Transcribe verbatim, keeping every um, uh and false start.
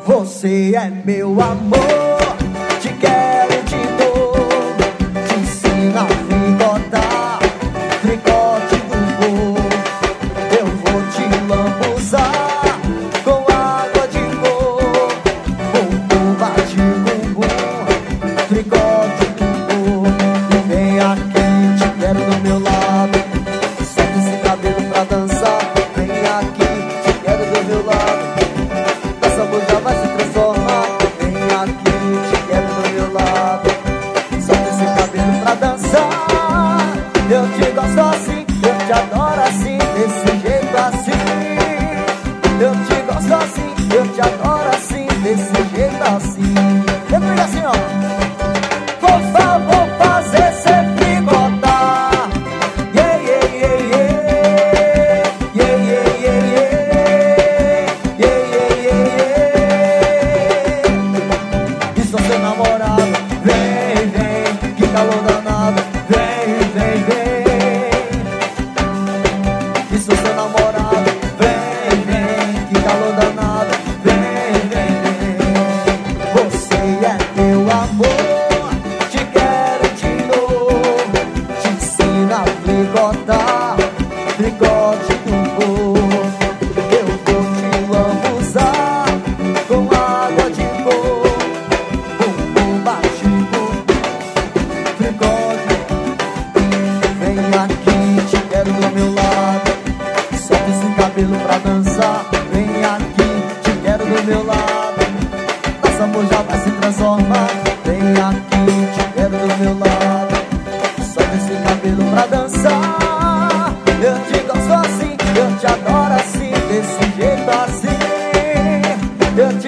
Você é meu amor, te quero de novo. Te ensino a fricotar, fricote do voo. Eu vou te lambuzar com água de cor. Bumbum bate bumbum, fricote do voo. E vem aqui, te quero do meu lado. Solta esse cabelo pra dançar. Vem aqui, te quero do meu lado. Nossa boca vai se transformar. Vem aqui, te quero do meu lado. Solta esse cabelo pra dançar. Eu te gosto assim, eu te adoro assim, desse jeito assim. Eu te gosto assim, eu te adoro assim, desse jeito assim. Eu digo assim, ó. Por favor, fazer cê fricotar. Yeah, yeah, yeah, yeah. Yeah, yeah, yeah, yeah. Yeah, yeah, yeah, yeah. E sou seu namorado. Vem, vem, que calor danado. Vem, vem, vem. E sou seu namorado. Vem, vem, que calor danado. Vem, vem, vem. Você é meu amor, te quero de novo. Te ensino a fricotar, fricote do voo. Eu vou te lambuzar com água de cor. Bumbum bate bumbum, fricote. Vem aqui, te quero do meu lado. Solta esse cabelo pra dançar. Vem aqui, te quero do meu lado. Nossa amor já vai se transformar. Vem aqui, te quero do meu lado. Solta esse cabelo pra dançar. Eu te gosto assim, eu te adoro assim, desse jeito assim. Eu te